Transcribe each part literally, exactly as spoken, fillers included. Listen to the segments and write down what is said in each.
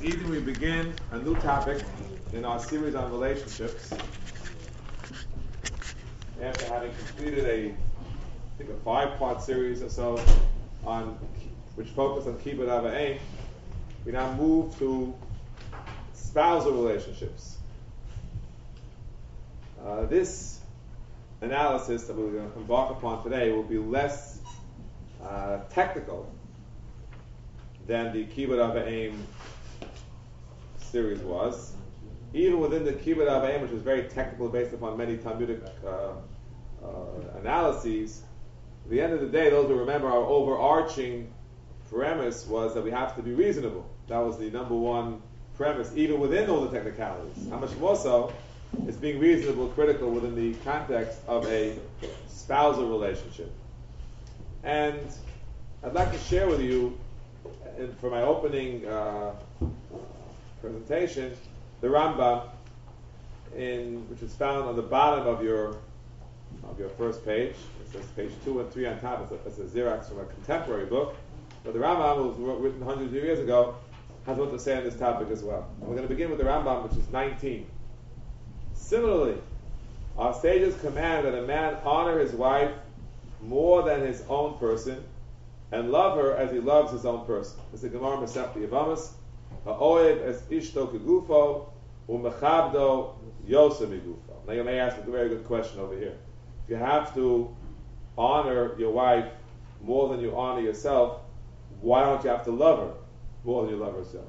This evening we begin a new topic in our series on relationships. After having completed a, I think a five-part series or so on which focused on kibbud av v'em, we now move to spousal relationships. Uh, this analysis that we're going to embark upon today will be less uh, technical than the kibbud av v'em series was. Even within the kibbud av v'em, which is very technical, based upon many Talmudic uh, uh, analyses, at the end of the day, those who remember our overarching premise was that we have to be reasonable. That was the number one premise, even within all the technicalities. How much more so is being reasonable critical within the context of a spousal relationship. And I'd like to share with you, and for my opening uh, presentation, the Rambam, in which is found on the bottom of your of your first page. It says page two and three on top. It's a, it's a Xerox from a contemporary book, but the Rambam, who was written hundreds of years ago, has what to say on this topic as well. And we're going to begin with the Rambam, which is nineteen. Similarly, our sages command that a man honor his wife more than his own person, and love her as he loves his own person. This is the Gemara Masechta Yevamos. Ha'oev es ishto kegufo, u'mechabdo yosem migufo. Now you may ask a very good question over here. If you have to honor your wife more than you honor yourself, why don't you have to love her more than you love yourself?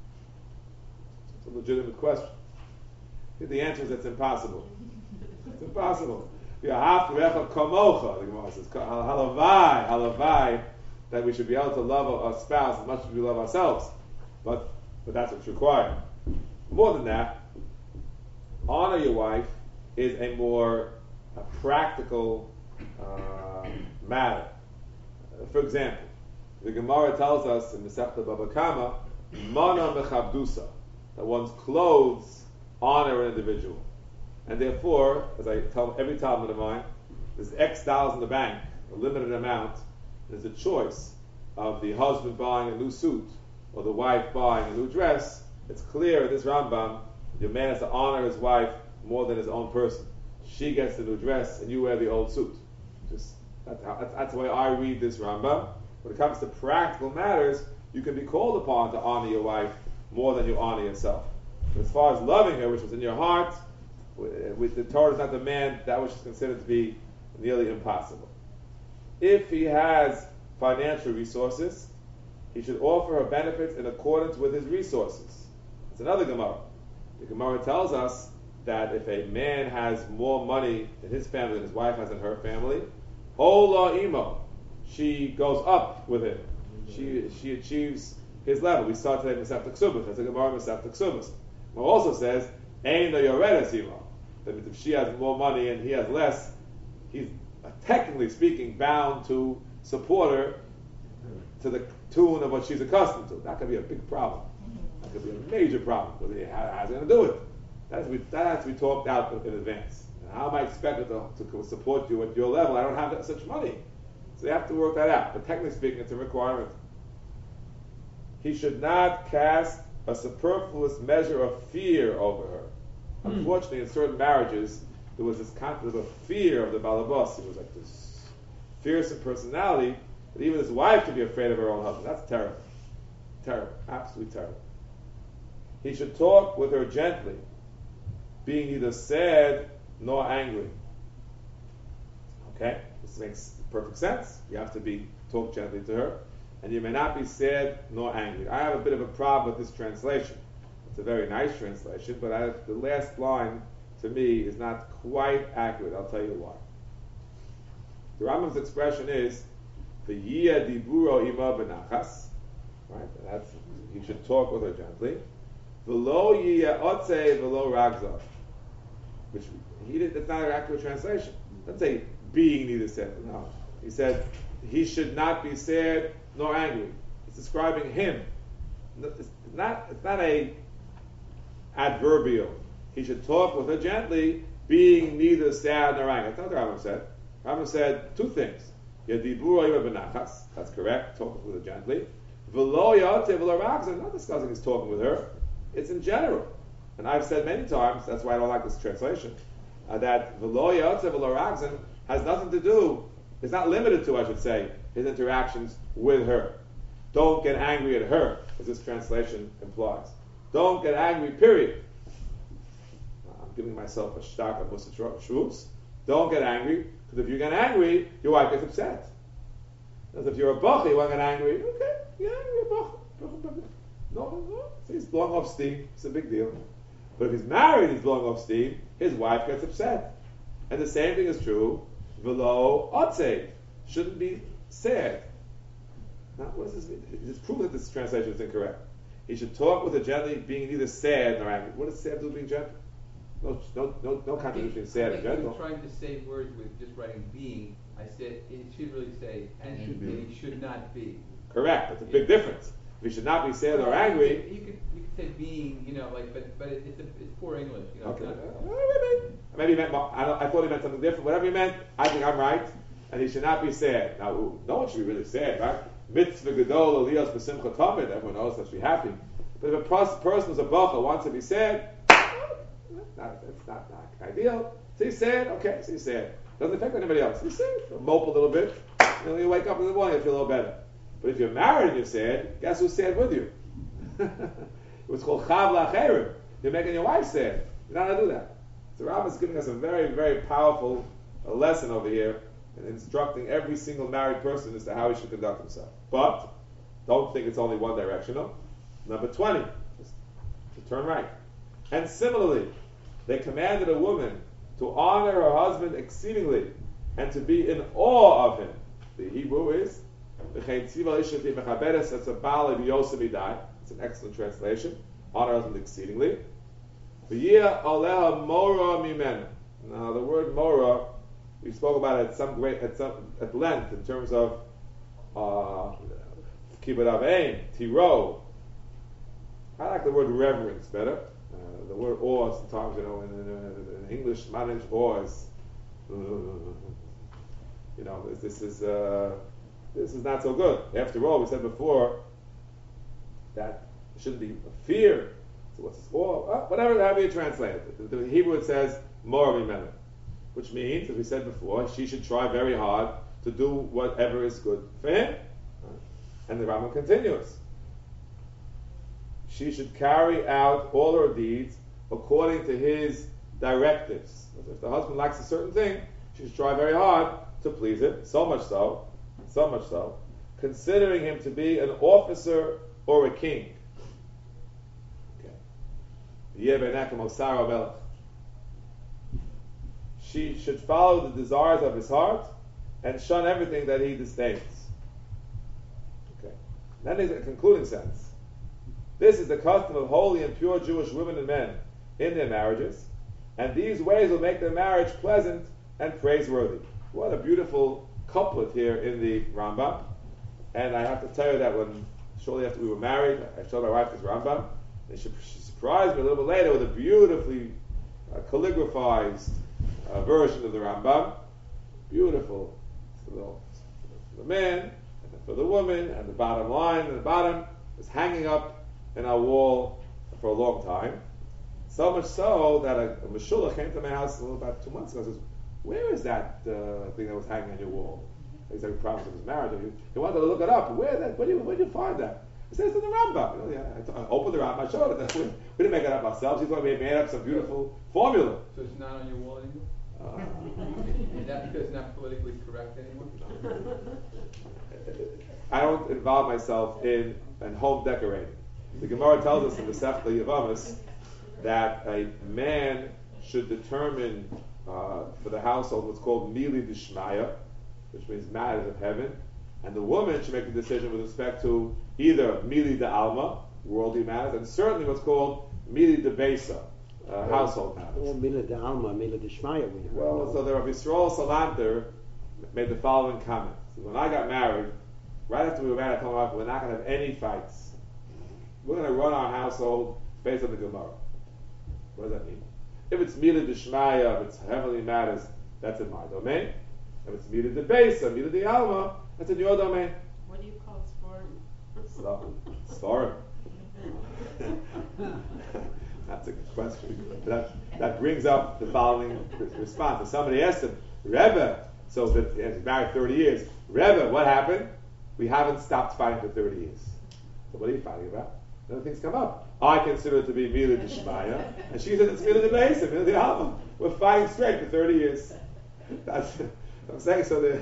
It's a legitimate question. I think the answer is it's impossible. It's impossible. You have to recha kamocha, the Gemara says, halavai, halavai, that we should be able to love a spouse as much as we love ourselves. But but that's what's required. More than that, honor your wife is a more a practical uh, matter. Uh, for example, the Gemara tells us in Masechta Baba Kama, mana mechabdusa, that one's clothes honor an individual. And therefore, as I tell every Talmud of mine, there's X dollars in the bank, a limited amount. There's a choice of the husband buying a new suit or the wife buying a new dress. It's clear in this Rambam, your man has to honor his wife more than his own person. She gets the new dress and you wear the old suit. Just that's, how, that's, that's the way I read this Rambam. When it comes to practical matters, you can be called upon to honor your wife more than you honor yourself. But as far as loving her, which is in your heart, with the Torah does not demand that which is considered to be nearly impossible. If he has financial resources, he should offer her benefits in accordance with his resources. It's another Gemara. The Gemara tells us that if a man has more money in his family than his wife has in her family, Ola Imo, she goes up with him. She she achieves his level. We saw today Masechta Ksubos. That's a Gemara Masechta Ksubos. It also says, Ein lo yoredes imo, that if she has more money and he has less, he's uh, technically speaking bound to support her to the tune of what she's accustomed to. That could be a big problem. That could be a major problem. Because how, how's he going to do it? That has, to be, that has to be talked out in advance. And how am I expected to, to support you at your level? I don't have that, such money. So they have to work that out. But technically speaking, it's a requirement. He should not cast a superfluous measure of fear over her. Mm. Unfortunately, in certain marriages, there was this concept of fear of the balabas. It was like this fearsome personality that even his wife could be afraid of her own husband. That's terrible. Terrible. Absolutely terrible. He should talk with her gently, being neither sad nor angry. Okay? This makes perfect sense. You have to be talk gently to her. And you may not be sad nor angry. I have a bit of a problem with this translation. It's a very nice translation, but I, the last line, to me, is not quite accurate. I'll tell you why. The Rambam's expression is, V'yia diburo ima benachas, right? That's, you should talk with her gently. V'lo yia otze v'lo ragza, which he did, that's not an accurate translation. Let's say being neither sad. No. He said, he should not be sad nor angry. It's describing him. It's not, it's not a adverbial. He should talk with her gently, being neither sad nor angry. That's not what Rambam said. Rambam said two things. Yadibur benachas. That's correct. Talk with her gently. V'lo yotev v'lo ragzin. I'm not discussing his talking with her. It's in general. And I've said many times, that's why I don't like this translation, uh, that v'lo yotev v'lo ragzin has nothing to do, it's not limited to, I should say, his interactions with her. Don't get angry at her, as this translation implies. Don't get angry, period. I'm giving myself a shtak of Musa Shvus. Don't get angry, because if you get angry, your wife gets upset. Because if you're a bacha, you want to get angry, okay, you're angry, a bacha. No, no, so he's blowing off steam, it's a big deal. But if he's married, he's blowing off steam, his wife gets upset. And the same thing is true, v'lo otzev, shouldn't be sad. Now, what does this mean? It's proof that this translation is incorrect. He should talk with her gently, being neither sad nor angry. What does sad do with being gentle? No, no, no, no contradiction between sad and gentle. I trying to say words with just writing being. I said it should really say and should be. He should not be. Correct. That's a big yeah. difference. If he should not be sad well, or angry, you could you could say being, you know, like, but but it's a, it's poor English. You know, okay. Not, uh, maybe maybe he meant. I, don't, I thought he meant something different. Whatever he meant, I think I'm right. And he should not be sad. Now, no one should be really sad, right? Mitzvah gadol aliyos b'simcha tamid. Everyone knows that should be happy. But if a pers- person is a bacha wants to be sad, not, that's not, not ideal. So he's sad, okay, so he's sad. Doesn't affect anybody else. He's sad, he'll mope a little bit. And then you wake up in the morning, you feel a little better. But if you're married and you're sad, guess who's sad with you? It's called chav la'acherim. You're making your wife sad. You're not going to do that. So Rambam is giving us a very, very powerful uh, lesson over here and instructing every single married person as to how he should conduct himself. But don't think it's only one directional. Number twenty, just to turn right. And similarly, they commanded a woman to honor her husband exceedingly and to be in awe of him. The Hebrew is it's an excellent translation. Honor her husband exceedingly. Now the word mora, we spoke about it at some great at some at length in terms of kibbud av v'em, tiro. I like the word reverence better. Uh, the word awe sometimes, you know, in, in, in English, manage awe is, uh, you know, this, this is uh, this is not so good. After all, we said before that it shouldn't be a fear. So what's this awe? Uh, whatever, however you translate it. The, the Hebrew it says mora mimenu, which means, as we said before, she should try very hard to do whatever is good for him. And the Rambam continues. She should carry out all her deeds according to his directives. If the husband likes a certain thing, she should try very hard to please him, so much so, so much so, considering him to be an officer or a king. Okay. She should follow the desires of his heart and shun everything that he disdains. Okay. Then there's a concluding sentence. This is the custom of holy and pure Jewish women and men in their marriages, and these ways will make their marriage pleasant and praiseworthy. What a beautiful couplet here in the Rambam. And I have to tell you that when shortly after we were married, I showed my wife this Rambam, and she, she surprised me a little bit later with a beautifully uh, calligraphized uh, version of the Rambam. Beautiful for the, for the man, and for the woman, and the bottom line and the bottom is hanging up in our wall for a long time. So much so that a, a Meshulach came to my house about two months ago and says, where is that uh, thing that was hanging on your wall? He's like, promise of his marriage. He wanted to look it up. Where that? Where do you, where do you find that? He says, it's in the Rambam. You know, yeah, I, t- I opened the Rambam, I showed it. We, we didn't make it up ourselves. He thought we had made up some beautiful formula. So it's not on your wall anymore? Uh, is that because it's not politically correct anymore? I don't involve myself in, in home decorating. The Gemara tells us in the Sefta Yavamas that a man should determine uh, for the household what's called Mili Dishmaya, which means matters of heaven, and the woman should make the decision with respect to either Mili de Alma, worldly matters, and certainly what's called Mili de Besa, uh, household matters. Well, Mili de Alma, Mili de Shmaya. Well, so the Rabbi Yisrael Salanter made the following comment. So when I got married, right after we were married, I told my wife, we're not going to have any fights. We're going to run our household based on the Gemara. What does that mean? If it's Mila Dishmaya, if it's heavenly matters, that's in my domain. If it's Mila de Besa, Mila de Alma, that's in your domain. What do you call sforim? So, Svarim. That's a good question. That, that brings up the following response. If somebody asked him, Rebbe, so that he's married thirty years, Rebbe, what happened? We haven't stopped fighting for thirty years. So what are you fighting about? Other things come up. I consider it to be Mila Dishmaya, and she said it's Mila Debesa, Mila Dialma. We're fighting straight for thirty years. That's what I'm saying. So the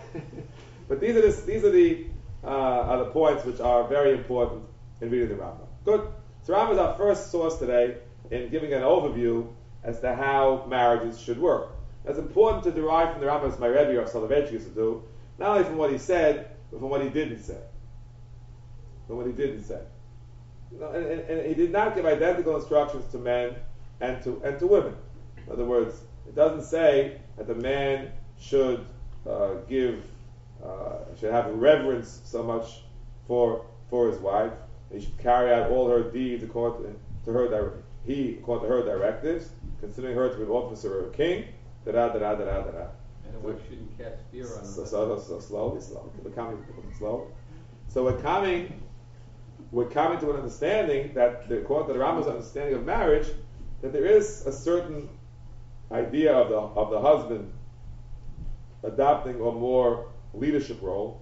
but these are the, these are the uh, are the points which are very important in reading the Rambam. Good. So Rambam is our first source today in giving an overview as to how marriages should work. It's important to derive from the Rambam, as my Rebbe or Soloveitchik used to do, not only from what he said, but from what he didn't say. From what he didn't say. You know, and, and, and he did not give identical instructions to men and to and to women. In other words, it doesn't say that the man should uh, give, uh, should have reverence so much for for his wife. He should carry out all her deeds according to, to her di- he according to her directives, considering her to be an officer or a king. Da da da da da da da. And the wife shouldn't cast fear on him. So, so, so slowly, slowly. We're coming slowly. So we're coming, we're coming to an understanding that, the, according to the Rambam's understanding of marriage, that there is a certain idea of the of the husband adopting a more leadership role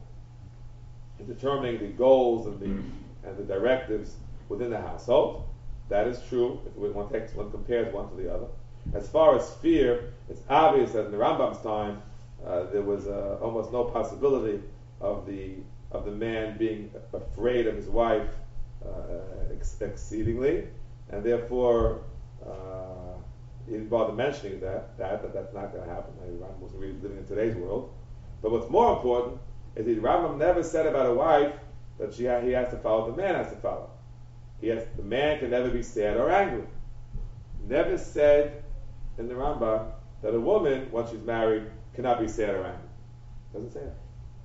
in determining the goals and the and the directives within the household. That is true if one takes one compares one to the other. As far as fear, it's obvious that in the Rambam's time uh, there was uh, almost no possibility of the of the man being afraid of his wife uh, ex- exceedingly, and therefore uh, he didn't bother mentioning that that, that that's not going to happen. I mean, Rambam wasn't really living in today's world. But what's more important is that Rambam never said about a wife that she ha- he has to follow, the man has to follow. He has, the man can never be sad or angry. Never said in the Rambam that a woman, once she's married, cannot be sad or angry. Doesn't say that.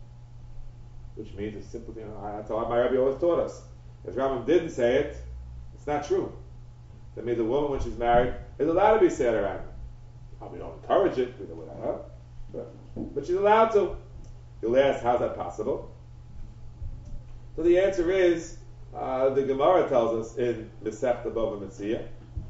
Which means it's simply, you know, that's how my Rebbe always taught us. If Rambam didn't say it, it's not true. That means a woman, when she's married, is allowed to be sad or angry. We don't encourage it, we don't whatever, but, but she's allowed to. You'll ask, how's that possible? So the answer is, uh, the Gemara tells us in Masechta Bava Metzia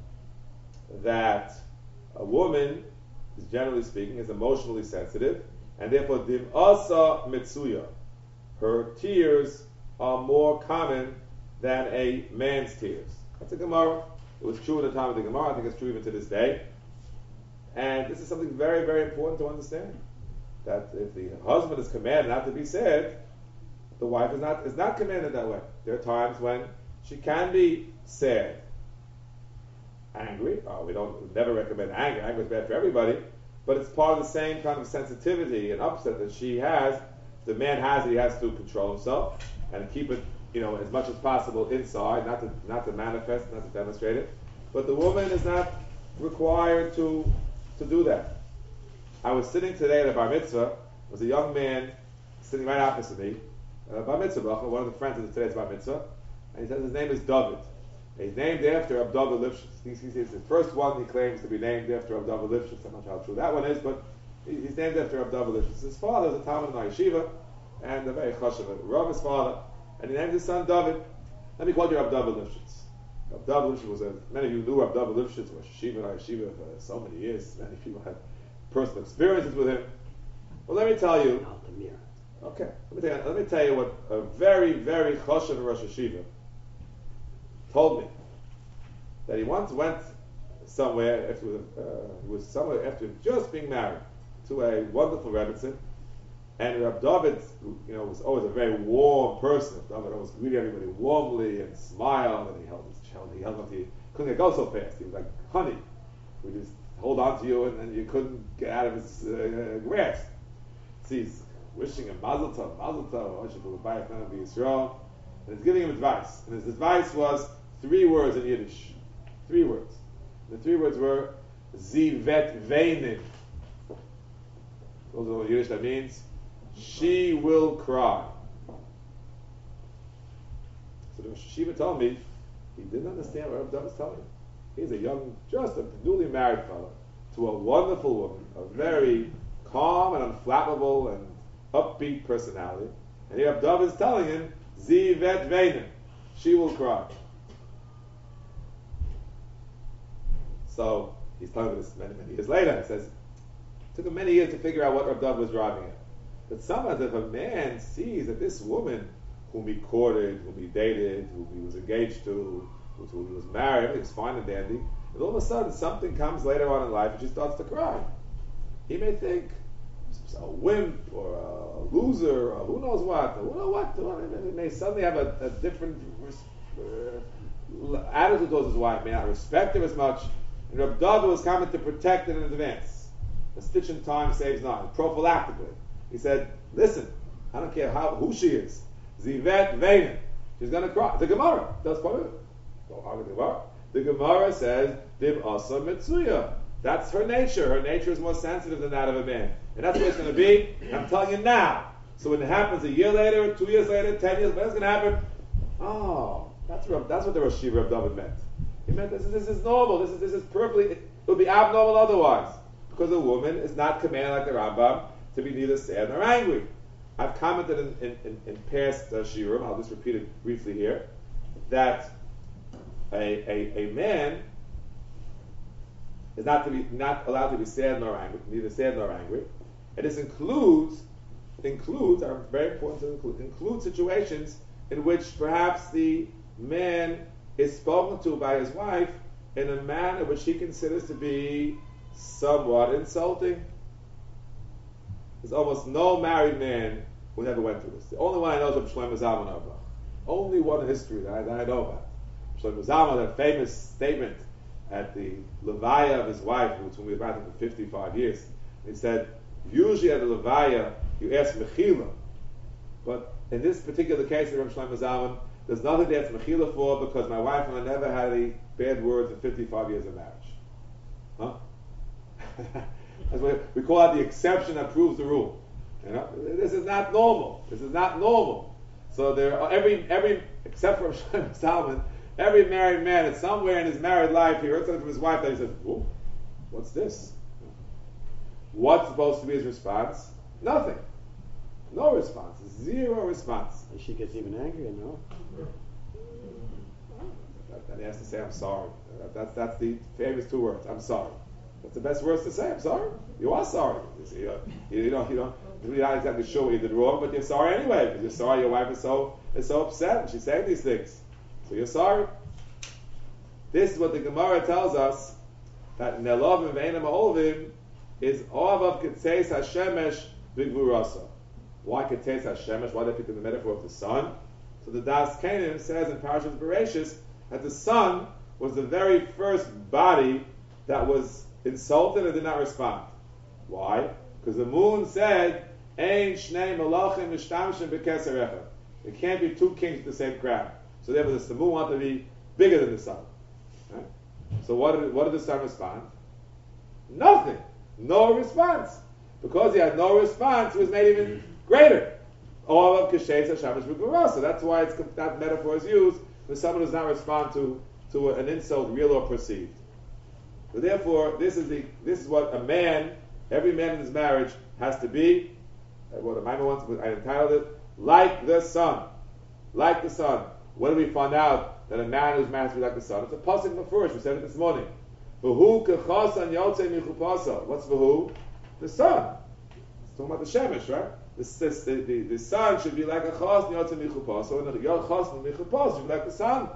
that a woman, is generally speaking, is emotionally sensitive, and therefore dim asa mitsuya. Her tears are more common than a man's tears. That's a Gemara. It was true in the time of the Gemara. I think it's true even to this day. And this is something very, very important to understand. That if the husband is commanded not to be sad, the wife is not is not commanded that way. There are times when she can be sad, angry. Oh, we don't we never recommend anger. Anger is bad for everybody, but it's part of the same kind of sensitivity and upset that she has. If the man has it, he has to control himself and keep it, you know, as much as possible inside, not to not to manifest, not to demonstrate it. But the woman is not required to to do that. I was sitting today at a bar mitzvah. There was a young man sitting right opposite me, uh, bar mitzvah, one of the friends of today's bar mitzvah, and he says his name is David. He's named after Abdullah Lifshitz. He's, he's, he's the first one he claims to be named after Abdullah Lifshitz. I'm not sure how true that one is, but he, he's named after Abdullah Lifshitz. His father was a Talmud in yeshiva, and a very chashuv, Rav, his father, and he named his son David. Let me call you Abdullah Lifshitz. Abdullah Lifshitz was a, many of you knew Abdullah Lifshitz was yeshiva in yeshiva for so many years. Many people had personal experiences with him. Well, let me tell you. Okay, let me tell you, let me tell you what a very, very chashuv Rosh Yeshiva told me. That he once went somewhere after uh, he was somewhere after just being married to a wonderful Rebbitzin, and Reb David, who, you know, was always a very warm person. David always greeted everybody warmly and smiled, and he held his child. He held on to you. Couldn't go so fast. He was like honey. We just hold on to you, and, and you couldn't get out of his uh, grasp. So he's wishing him Mazel Tov, Mazel Tov, and he's giving him advice. And his advice was three words in Yiddish. Three words. The three words were Zivet Veinin. Those are what Yiddish that means. She will cry. So the Rosh Yeshiva told me he didn't understand what Rabbi was telling him. He's a young, just a newly married fellow to a wonderful woman, a very calm and unflappable and upbeat personality. And here Rabbi is telling him Zivet veinen. She will cry. So he's telling me this many, many years later. He says, it took him many years to figure out what Rav Dov was driving at. But sometimes if a man sees that this woman whom he courted, whom he dated, whom he was engaged to, whom he was married, everything's fine and dandy, and all of a sudden something comes later on in life and she starts to cry. He may think a wimp or a loser or who knows what, who knows what, he may suddenly have a, a different uh, attitude towards his wife, may not respect her as much. And Rav Dov was coming to protect it in advance. A stitch in time saves none. Prophylactically. He said, listen, I don't care how who she is. Zivet Veinen. She's going to cry. The Gemara does part of it. Don't argue the Gemara. The Gemara says, Div Asa Mitsuya. That's her nature. Her nature is more sensitive than that of a man. And that's what it's going to be. I'm telling you now. So when it happens a year later, two years later, ten years, what's going to happen? Oh, that's what, that's what the Rosh Hashiva of David meant. He meant this is, this is normal. This is this is perfectly. It would be abnormal otherwise, because a woman is not commanded like the Rambam to be neither sad nor angry. I've commented in, in, in, in past uh, shiurim. I'll just repeat it briefly here. That a, a a man is not to be not allowed to be sad nor angry, neither sad nor angry, and this includes includes are very important to include include situations in which perhaps the man is spoken to by his wife in a manner which he considers to be somewhat insulting. There's almost no married man who never went through this. The only one I know is Shlomo Zalman Auerbach. Only one in history that I, that I know about. Shlomo Zalman, that famous statement at the Levaya of his wife, which we were about for fifty-five years. He said, usually at the Levaya, you ask Mechila. But in this particular case of Rav Shlomo Zalman, there's nothing to ask Mechila for because my wife and I never had any bad words in fifty-five years of marriage. Huh? That's what we call it, the exception that proves the rule. You know, this is not normal. This is not normal. So there, are, every every except for Shlomo Zalman, every married man, at somewhere in his married life, he heard something from his wife that he says, "Ooh, what's this?" What's supposed to be his response? Nothing. No response. Zero response. And she gets even angrier, no? Then he has to say, "I'm sorry." That's that's the famous two words. I'm sorry. That's the best words to say. I'm sorry. You are sorry. You, see, you, you, you don't. You don't. You're not exactly sure what you did wrong, but you're sorry anyway because you're sorry your wife is so is so upset and she's saying these things. So you're sorry. This is what the Gemara tells us that Nelov and Ve'ena Ma'olvim is Oavav Ketzeis Hashemesh B'Gvurasa. Why Ketzeis Hashemesh? Why they pick the metaphor of the sun? So the Das Kanim says in Parashas Bereshis that the sun was the very first body that was insulted and did not respond. Why? Because the moon said, "Ein shnei malachim mishtamshim b'keser echad." There can't be two kings with the same crown. So therefore, the moon wanted to be bigger than the sun. Right? So what did what did the sun respond? Nothing. No response. Because he had no response, he was made even greater. All of kashes hashamesh b'gvurasa. So that's why it's, that metaphor is used when someone does not respond to to an insult, real or perceived. So therefore, this is the this is what a man, every man in his marriage has to be. What the Maimon wants, I entitled it, like the sun, like the sun. When do we find out that a man who's married to be like the sun? It's a pasuk mafurish. We said it this morning. V'hu kechasan yotzei michupasa. What's v'hu? The sun. It's talking about the shemesh, right? The, the, the, the sun should be like a chas yotzei michupasa, and the chas michupasa should be like the sun.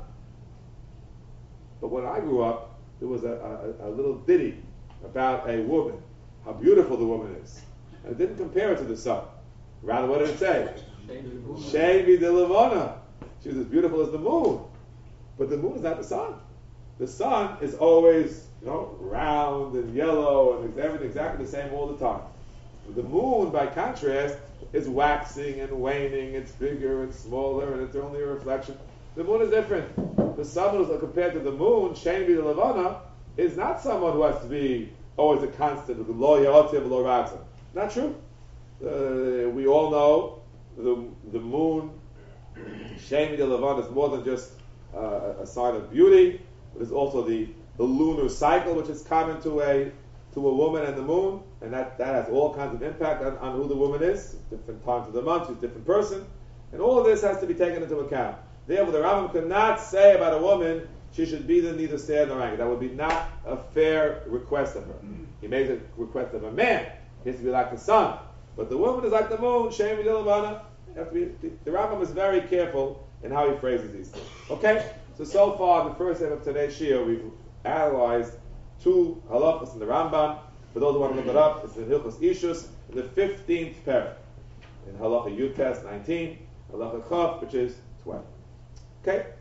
But when I grew up, there was a, a, a little ditty about a woman, how beautiful the woman is. And it didn't compare it to the sun. Rather, what did it say? Shevi de Levana. She was as beautiful as the moon. But the moon is not the sun. The sun is always, you know, round and yellow and everything exactly the same all the time. But the moon, by contrast, is waxing and waning. It's bigger and smaller, and it's only a reflection. The moon is different. The sun who's compared to the moon, Shein B'Di Levana, is not someone who has to be always a constant. Lo Yaotiv, Lo Ratza. Not true. Uh, we all know the the moon, Shein B'Di Levana, is more than just uh, a sign of beauty. But it's also the, the lunar cycle, which is common to a to a woman and the moon, and that, that has all kinds of impact on, on who the woman is. Different times of the month, she's a different person. And all of this has to be taken into account. Therefore, the Rambam cannot say about a woman she should be the neither sad nor angry. That would be not a fair request of her. He makes a request of a man. He has to be like the sun. But the woman is like the moon. Shem Yidilamana. The Rambam is very careful in how he phrases these things. Okay? So, so far, in the first half of today's Shir, we've analyzed two halachas in the Rambam. For those who want to look it up, it's in Hilchos Ishus, in the fifteenth parak. In halacha Yutes, nineteen. Halacha Chaf, which is twelve. Okay? Okay.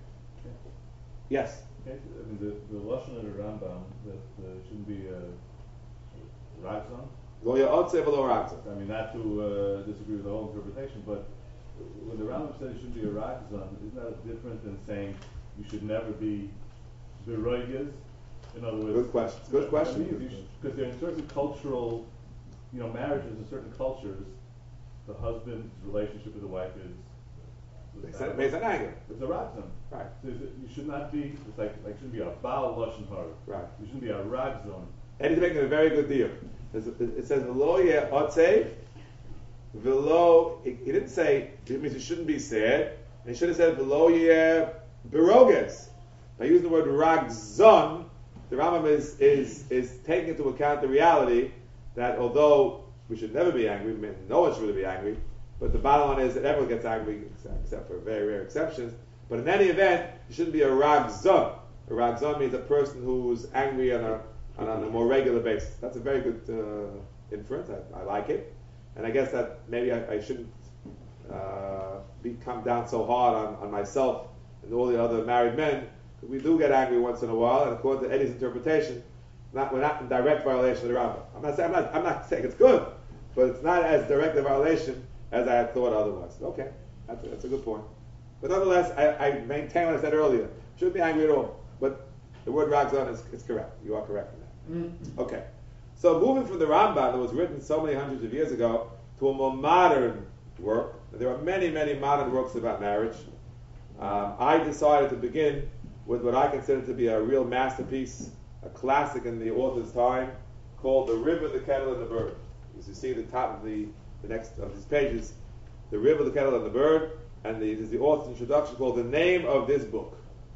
Yes? Okay, I mean, the, the Lashon of the Rambam, that uh, shouldn't be a Ragzon. Lo ya'otze v'lo ragzon. I mean, not to uh, disagree with the whole interpretation, but when the Rambam says it shouldn't be a Ragzon, isn't that different than saying you should never be Beroiges? In other words, good question. Good question. Because there are certain cultural, you know, marriages in certain cultures, the husband's relationship with the wife is based on anger. It's a Ragzon. Right. So is it, you should not be. It's like like shouldn't be a Baal Lashon Hara. Right. You shouldn't be a Ragzon. And he's making a very good deal. It says v'lo ye'otze v'lo. He didn't say it means you shouldn't be sad. And he should have said v'lo ye'beroges. By using the word Ragzon, the Rambam is, is, is taking into account the reality that although we should never be angry, no one should really be angry, but the bottom line is that everyone gets angry except for very rare exceptions. But in any event, you shouldn't be a ragzon. A ragzon means a person who's angry on a, on a, on a more regular basis. That's a very good uh, inference. I, I like it. And I guess that maybe I, I shouldn't uh, be come down so hard on, on myself and all the other married men. We do get angry once in a while, and according to Eddie's interpretation, not, we're not in direct violation of the Rambam. I'm not saying I'm not, I'm not saying it's good, but it's not as direct a violation as I had thought otherwise. Okay, that's a, that's a good point. But nonetheless, I, I maintain what I said earlier. Shouldn't be angry at all. But the word Ragzon is, is correct. You are correct in that. Mm-hmm. Okay. So moving from the Rambam that was written so many hundreds of years ago to a more modern work. There are many, many modern works about marriage. Um, I decided to begin with what I consider to be a real masterpiece, a classic in the author's time, called The River, the Kettle, and the Bird. As you see at the top of the, the next of these pages, The River, the Kettle, and the Bird, and the, this is the author's introduction called The Name of This Book.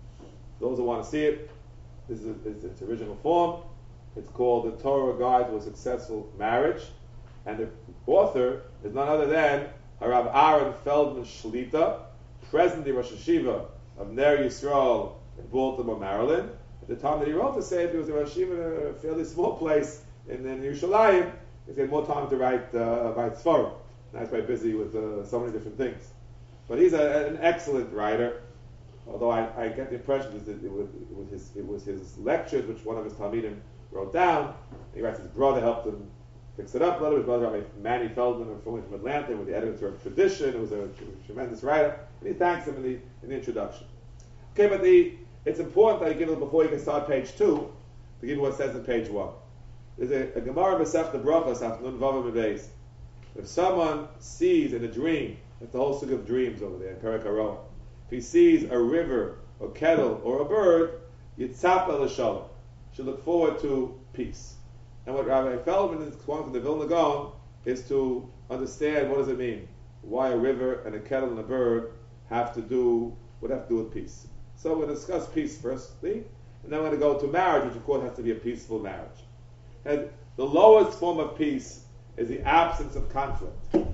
Those who want to see it, this is, this is its original form. It's called The Torah Guide to a Successful Marriage, and the author is none other than Harav Aaron Feldman Shlita, presently Rosh Hashiva of Ner Yisrael in Baltimore, Maryland. At the time that he wrote the Sefer, he was a Rosh Hashiva in a fairly small place in, in Yerushalayim. He's had more time to write uh, write Sforim. Now he's quite busy with uh, so many different things. But he's a, an excellent writer. Although I, I get the impression that it was, it, was his, it was his lectures, which one of his Talmidim wrote down. He writes his brother helped him fix it up a little. His brother, Rabbi Manny Feldman, from Atlanta, was the editor of Tradition. It was a, a tremendous writer. And he thanks him in the, in the introduction. Okay, but the it's important that you give it before you can start page two, to give you what it says in page one. There's a, a Gemara Masechta Brachos Nun Vavam Beis. If someone sees in a dream, that's the whole sukkah of dreams over there in Perek Haroah. If he sees a river, a kettle, or a bird, Yitzap el Shalom. Should look forward to peace. And what Rabbi Feldman is quoting from the Vilna Gaon is to understand what does it mean. Why a river and a kettle and a bird have to do what have to do with peace. So we're going to discuss peace firstly, and then we're going to go to marriage, which of course has to be a peaceful marriage. And the lowest form of peace is the absence of conflict. We'll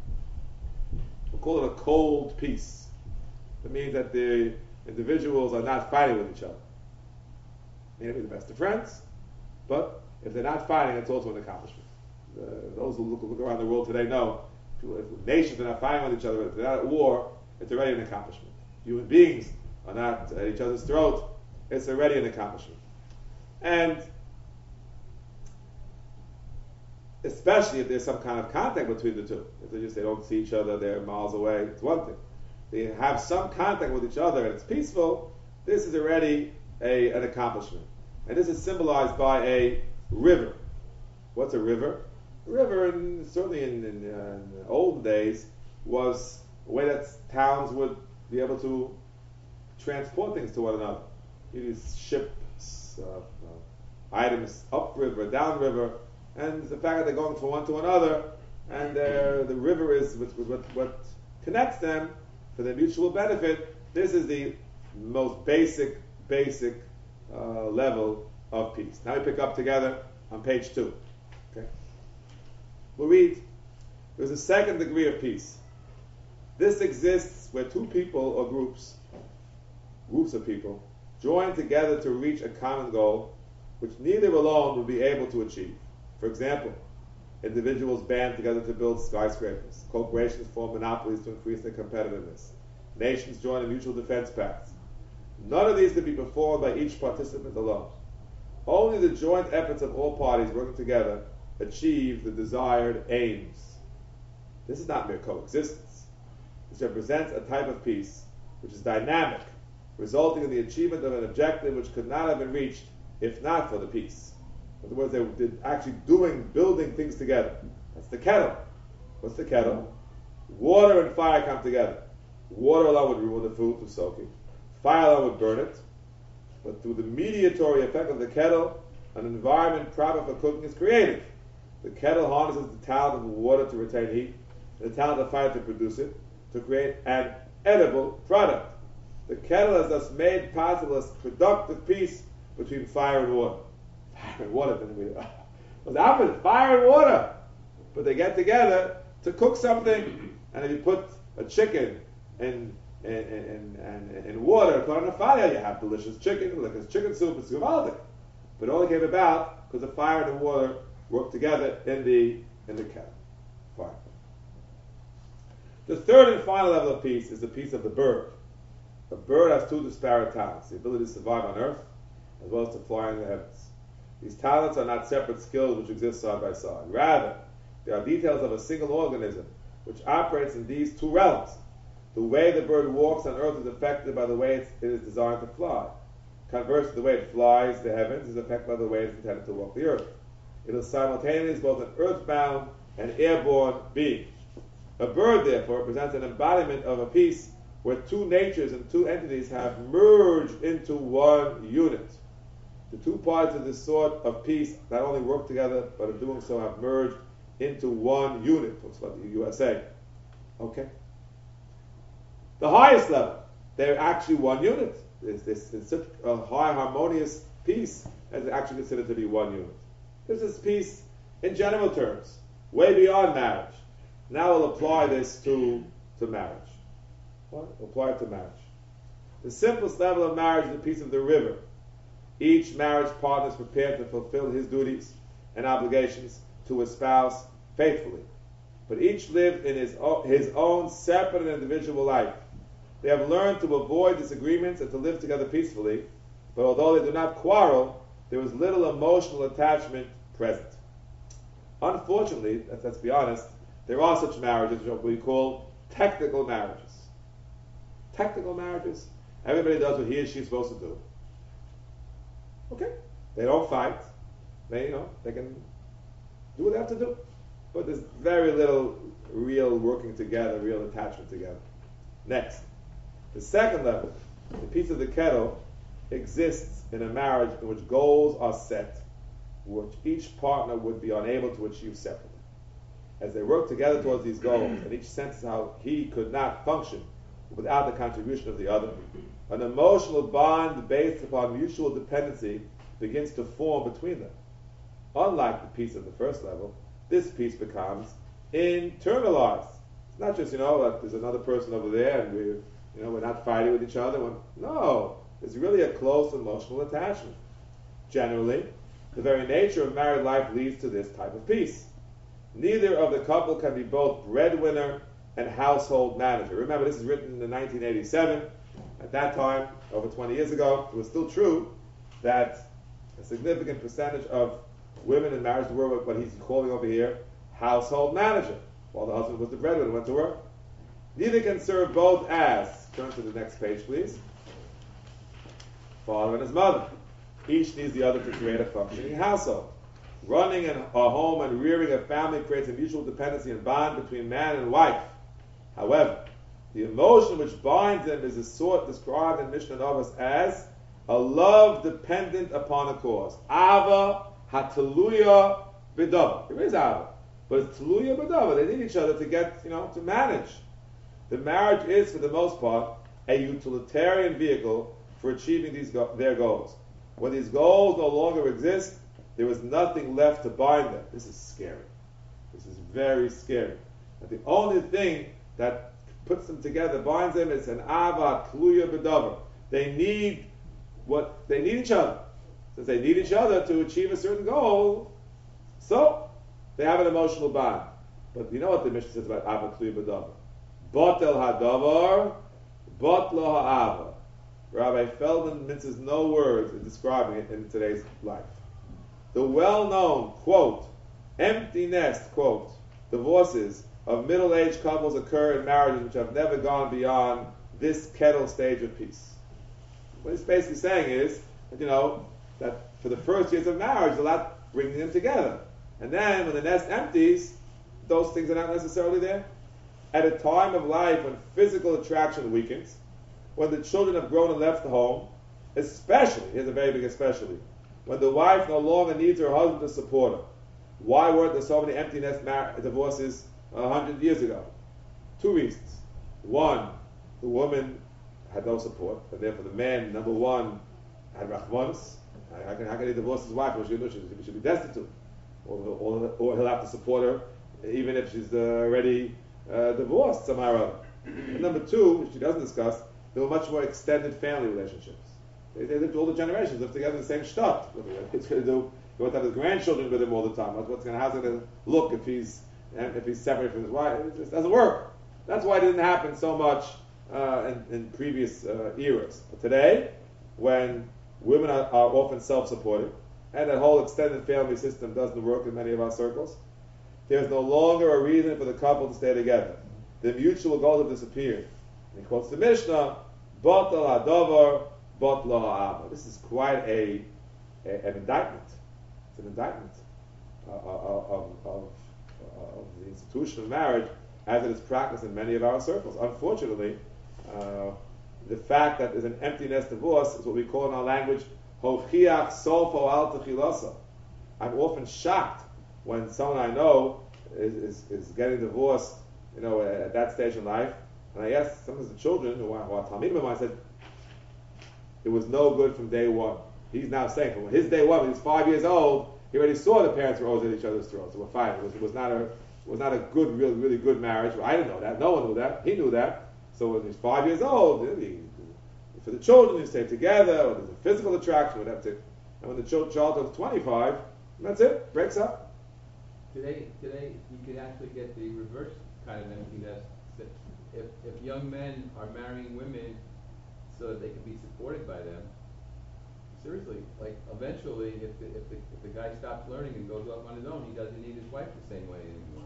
call it a cold peace. It means that the individuals are not fighting with each other. They may be the best of friends, but if they're not fighting, it's also an accomplishment. Uh, those who look, look around the world today know if nations are not fighting with each other, if they're not at war, it's already an accomplishment. Human beings are not at each other's throat, it's already an accomplishment. And especially if there's some kind of contact between the two. If they just they don't see each other, they're miles away, it's one thing. They have some contact with each other and it's peaceful, this is already a, an accomplishment. And this is symbolized by a river. What's a river? A river, in, certainly in, in, uh, in the old days, was a way that towns would be able to transport things to one another. You use ships, uh, uh, items upriver, downriver, and the fact that they're going from one to another, and uh, the river is what, what, what connects them, for their mutual benefit. This is the most basic, basic uh, level of peace. Now we pick up together on page two. Okay? We'll read. There's a second degree of peace. This exists where two people or groups, groups of people, join together to reach a common goal which neither alone would be able to achieve. For example, individuals band together to build skyscrapers. Corporations form monopolies to increase their competitiveness. Nations join in mutual defense pacts. None of these can be performed by each participant alone. Only the joint efforts of all parties working together achieve the desired aims. This is not mere coexistence. This represents a type of peace which is dynamic, resulting in the achievement of an objective which could not have been reached if not for the peace. In other words, they were actually doing, building things together. That's the kettle. What's the kettle? Water and fire come together. Water alone would ruin the food through soaking. Fire alone would burn it. But through the mediatory effect of the kettle, an environment proper for cooking is created. The kettle harnesses the talent of the water to retain heat, and the talent of fire to produce it, to create an edible product. The kettle has thus made possible a productive peace between fire and water. Fire and water didn't we? What's happening? Fire and water. But they get together to cook something, and if you put a chicken in in, in, in, in water, put on a fire, you have delicious chicken, like it's chicken soup, it's gewaldic. But it only came about because the fire and the water worked together in the in the kettle. Fire. The third and final level of peace is the peace of the bird. A bird has two disparate talents: the ability to survive on earth, as well as to fly in the heavens. These talents are not separate skills which exist side by side. Rather, they are details of a single organism which operates in these two realms. The way the bird walks on earth is affected by the way it is designed to fly. Conversely, the way it flies the heavens is affected by the way it is intended to walk the earth. It is simultaneously both an earthbound and airborne being. A bird, therefore, represents an embodiment of a peace where two natures and two entities have merged into one unit. The two parts of this sort of peace not only work together, but in doing so have merged into one unit. Looks like the U S A. Okay? The highest level, they're actually one unit. It's, this, it's such a high harmonious peace as actually considered to be one unit. This is peace in general terms, way beyond marriage. Now we'll apply this to, to marriage. What? We'll apply it to marriage. The simplest level of marriage is the peace of the river. Each marriage partner is prepared to fulfill his duties and obligations to his spouse faithfully. But each lived in his own, his own separate and individual life. They have learned to avoid disagreements and to live together peacefully, but although they do not quarrel, there is little emotional attachment present. Unfortunately, let's, let's be honest, there are such marriages, what we call technical marriages. Technical marriages, everybody does what he or she is supposed to do. Okay, they don't fight. They, you know, they can do what they have to do. But there's very little real working together, real attachment together. Next, the second level, the peace of the kettle, exists in a marriage in which goals are set, which each partner would be unable to achieve separately. As they work together towards these goals, and each senses how he could not function without the contribution of the other, an emotional bond based upon mutual dependency begins to form between them. Unlike the peace of the first level, this peace becomes internalized. It's not just, you know, like there's another person over there and we're, you know, we're not fighting with each other. We're, no, there's really a close emotional attachment. Generally, the very nature of married life leads to this type of peace. Neither of the couple can be both breadwinner and household manager. Remember, this is written in nineteen eighty-seven. At that time, over twenty years ago, it was still true that a significant percentage of women in marriage were what he's calling over here household manager, while the husband was the breadwinner, went to work. Neither can serve both as, turn to the next page please, father and his mother. Each needs the other to create a functioning household. Running a home and rearing a family creates a mutual dependency and bond between man and wife. However, the emotion which binds them is a sort described in Mishnah Novus as a love dependent upon a cause. Ava hataluya b'dava. There is ava, but it's taluya b'dava. They need each other to get, you know, to manage. The marriage is, for the most part, a utilitarian vehicle for achieving these go- their goals. When these goals no longer exist, there is nothing left to bind them. This is scary. This is very scary. And the only thing that puts them together, binds them, is an ava kluya b'davar. They need what they need each other. Since they need each other to achieve a certain goal, so they have an emotional bond. But you know what the Mishnah says about ava kluya b'davar? Botel hadavar, botlo ha'ava. Rabbi Feldman minces no words in describing it in today's life. The well-known, quote, empty nest, quote, divorces of middle-aged couples occur in marriages which have never gone beyond this kettle stage of peace. What he's basically saying is, that, you know, that for the first years of marriage, there's a lot bringing them together. And then when the nest empties, those things are not necessarily there. At a time of life when physical attraction weakens, when the children have grown and left the home, especially, here's a very big especially, when the wife no longer needs her husband to support her. Why weren't there so many empty nest mar- divorces a hundred years ago? Two reasons. One, the woman had no support, and therefore the man, number one, had rachmanis. How can, how can he divorce his wife? Or she, she, she should be destitute. Or, or, or he'll have to support her, even if she's uh, already uh, divorced somehow or other. And number two, which she doesn't discuss, there were much more extended family relationships. They, they lived all the generations, lived together in the same shtat. It's going to do. He wants to have his grandchildren with him all the time. What's going to, how's it going to look if he's if he's separated from his wife? It just doesn't work. That's why it didn't happen so much uh, in, in previous uh, eras. But today, when women are, are often self-supported, and that whole extended family system doesn't work in many of our circles, there's no longer a reason for the couple to stay together. The mutual goals have disappeared. And he quotes the Mishnah, Botel hadavar, botlo ha'ava. This is quite a, a an indictment. It's an indictment uh, of, of, of, of the institution of marriage as it is practiced in many of our circles. Unfortunately, uh, the fact that there's an empty nest divorce is what we call in our language, hochiach sofo al techilasa. I'm often shocked when someone I know is, is, is getting divorced, you know, at, at that stage in life, and I asked some of the children who are, who are Talmidim of mine, I said, it was no good from day one. He's now saying from his day one, when he was five years old, he already saw the parents were always at each other's throats. They were fighting. It was, it was not a was not a good, really, really good marriage. Well, I didn't know that. No one knew that. He knew that. So when he's five years old, he, for the children, you stay together, or there's a physical attraction, whatever. And when the child, child turns twenty-five, that's it. Breaks up. Today, today you could actually get the reverse kind of empty nest. That If if young men are marrying women so that they can be supported by them, seriously, like eventually, if the, if the if the guy stops learning and goes off on his own, he doesn't need his wife the same way anymore.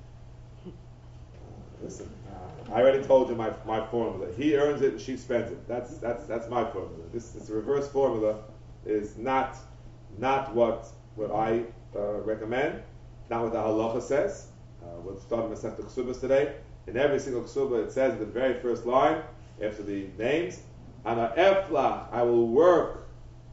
Listen, uh, I already told you my my formula. He earns it and she spends it. That's that's that's my formula. This this reverse formula is not not what what I uh, recommend. Not what the halacha says. Uh, we're starting Masechta Ksubas today. In every single Ksuba, it says in the very first line after the names, "Ana eflach, I will work.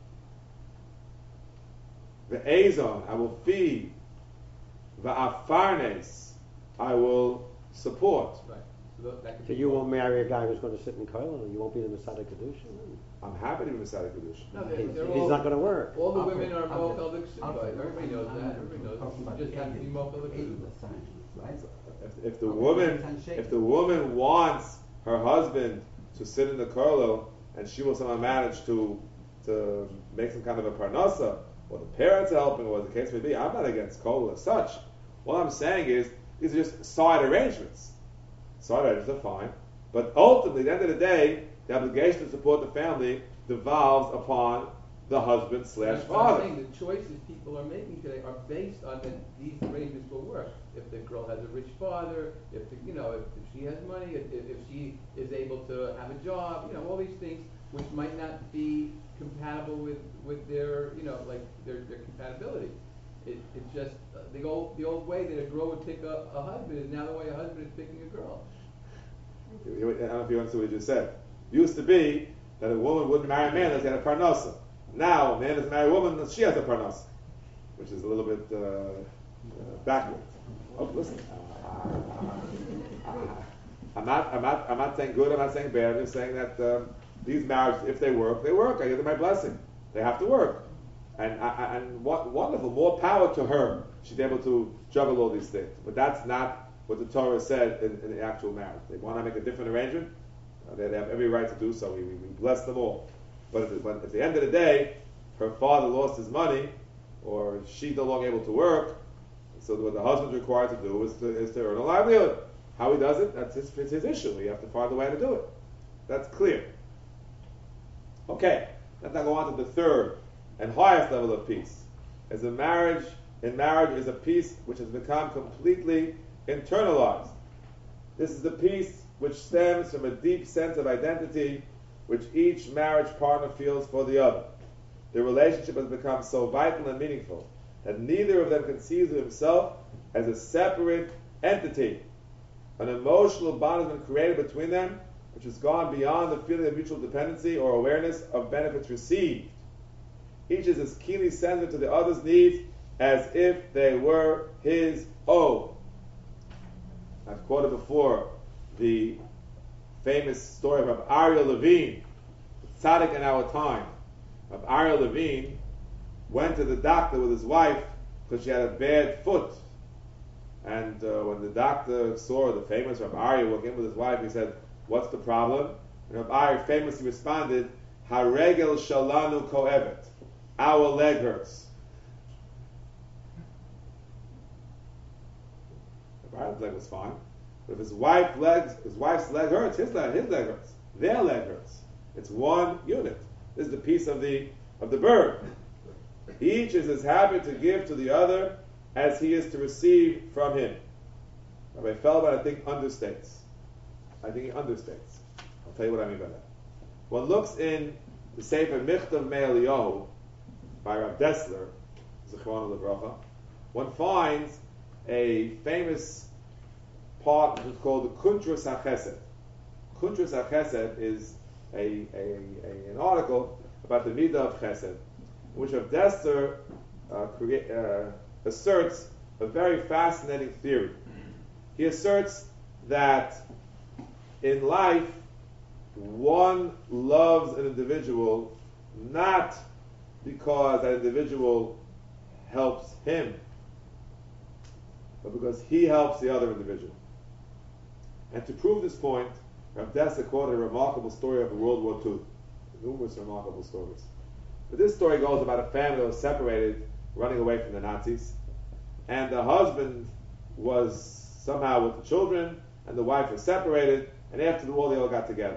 Ve'ezon, I will feed. Ve'afarnes, I will support." Right. So that, that could So be you both. won't marry a guy who's going to sit in koil, and you won't be the Masada Kedusha? I'm happy to be Masada Kedusha. No, they're, He's, they're he's all, not going to work. all the I'll women put- are I'll Mochel put- Ksubah. I'll put- Everybody knows I'm- that. I'm Everybody knows talking it. about You just have to be eighty- Mochel eighty Ksubah. percent, right? If, if the Okay, woman, ten shekels. if the woman wants her husband to sit in the kurlo and she will somehow manage to to make some kind of a parnasa, or the parents are helping, or the case may be, I'm not against kol as such. What I'm saying is these are just side arrangements. Side arrangements are fine, but ultimately, at the end of the day, the obligation to support the family devolves upon the husband slash That's what I'm father. saying. The choices people are making today are based on that these arrangements will work. If the girl has a rich father, if the, you know, if, if she has money, if, if she is able to have a job, you know, all these things which might not be compatible with, with their, you know, like their, their compatibility. It, it's just uh, the old the old way that a girl would pick a, a husband is now the way a husband is picking a girl. I don't know if you understand what you just said. Used to be that a woman wouldn't marry a man unless he had a parnasa. Now, a man doesn't marry a woman unless she has a parnasa, which is a little bit uh, uh, backward. Oh, listen. I'm not, I'm not, I'm not saying good. I'm not saying bad. I'm just saying that um, these marriages, if they work, they work. I give them my blessing. They have to work, and I, and what wonderful, more power to her. She's able to juggle all these things. But that's not what the Torah said in, in the actual marriage. They want to make a different arrangement. Uh, they, they have every right to do so. We, we, we bless them all. But at the, but at the end of the day, her father lost his money, or she's no longer able to work. So what the husband's required to do is to, is to earn a livelihood. How he does it, that's his, it's his issue. You have to find a way to do it. That's clear. Okay, let's now go on to the third and highest level of peace. As a marriage, in marriage is a peace which has become completely internalized. This is the peace which stems from a deep sense of identity which each marriage partner feels for the other. The relationship has become so vital and meaningful that neither of them conceives of himself as a separate entity. An emotional bond has been created between them which has gone beyond the feeling of mutual dependency or awareness of benefits received. Each is as keenly sensitive to the other's needs as if they were his own. I've quoted before the famous story of Rabbi Aryeh Levine, tzaddik in our time. Rabbi Aryeh Levine went to the doctor with his wife because she had a bad foot. And uh, when the doctor saw the famous Rabbi Aryeh walk in with his wife, he said, "What's the problem?" And Rabbi Aryeh famously responded, "Haregel shalanu ko'evet." Our leg hurts. Rabbi Aryeh's leg was fine. But if his wife's legs, his wife's leg hurts, his leg, his leg hurts. Their leg hurts. It's one unit. This is the piece of the of the bird. Each is as happy to give to the other as he is to receive from him. Rabbi Feldman, I think, understates. I think he understates. I'll tell you what I mean by that. One looks in the Sefer Michtav Me'Eliyahu by Rav Dessler, Zichrono Livracha. One finds a famous part which is called the Kuntras HaChesed. Kuntras HaChesed is a, a, a, an article about the Midah of Chesed, in which Rav Dessler uh, create, uh, asserts a very fascinating theory. He asserts that in life, one loves an individual not because that individual helps him, but because he helps the other individual. And to prove this point, Rav Dessler quoted a remarkable story of World War Two. Numerous remarkable stories. But this story goes about a family that was separated, running away from the Nazis, and the husband was somehow with the children, and the wife was separated, and after the war they all got together.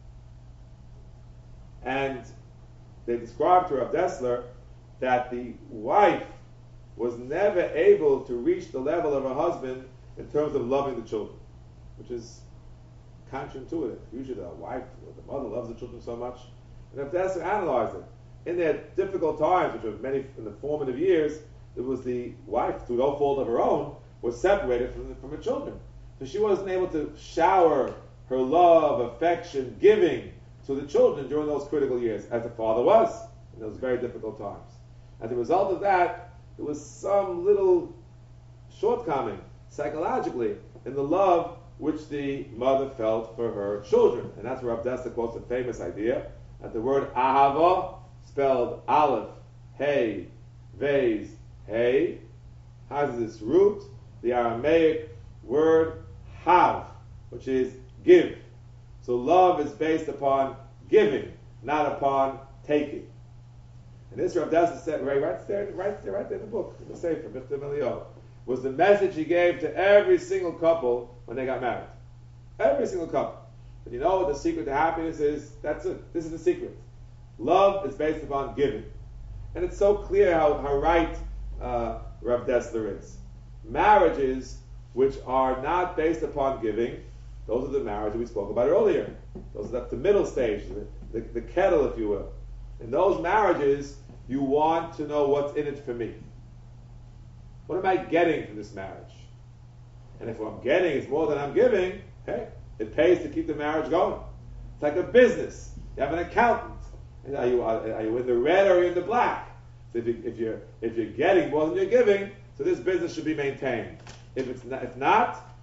And they described to Rav Dessler that the wife was never able to reach the level of her husband in terms of loving the children, which is counterintuitive. Usually the wife, the mother loves the children so much. And Rav Dessler analyzed it. In their difficult times, which were many in the formative years, it was the wife, through no fault of her own, was separated from, the, from her children. So she wasn't able to shower her love, affection, giving to the children during those critical years, as the father was in those very difficult times. As a result of that, there was some little shortcoming psychologically in the love which the mother felt for her children. And that's where Rav Dessler quotes the famous idea that the word ahava, spelled aleph, hey, vez, hey, has this root, the Aramaic word hav, which is give. So love is based upon giving, not upon taking. And this Rav Dessler said, right, right there, right there, right there in the book, in the Sefer, Michtav Me'Eliyahu, was the message he gave to every single couple when they got married. Every single couple. And you know what the secret to happiness is? That's it. This is the secret. Love is based upon giving. And it's so clear how, how right uh, Rav Dessler is. Marriages which are not based upon giving, those are the marriages we spoke about earlier. Those are the, the middle stage, the, the, the kettle, if you will. In those marriages, you want to know what's in it for me. What am I getting from this marriage? And if what I'm getting is more than I'm giving, hey, it pays to keep the marriage going. It's like a business. You have an accountant. And are you are, are you in the red or are you in the black? So if, you, if you're if you're getting more than you're giving, so this business should be maintained. If it's not, if not,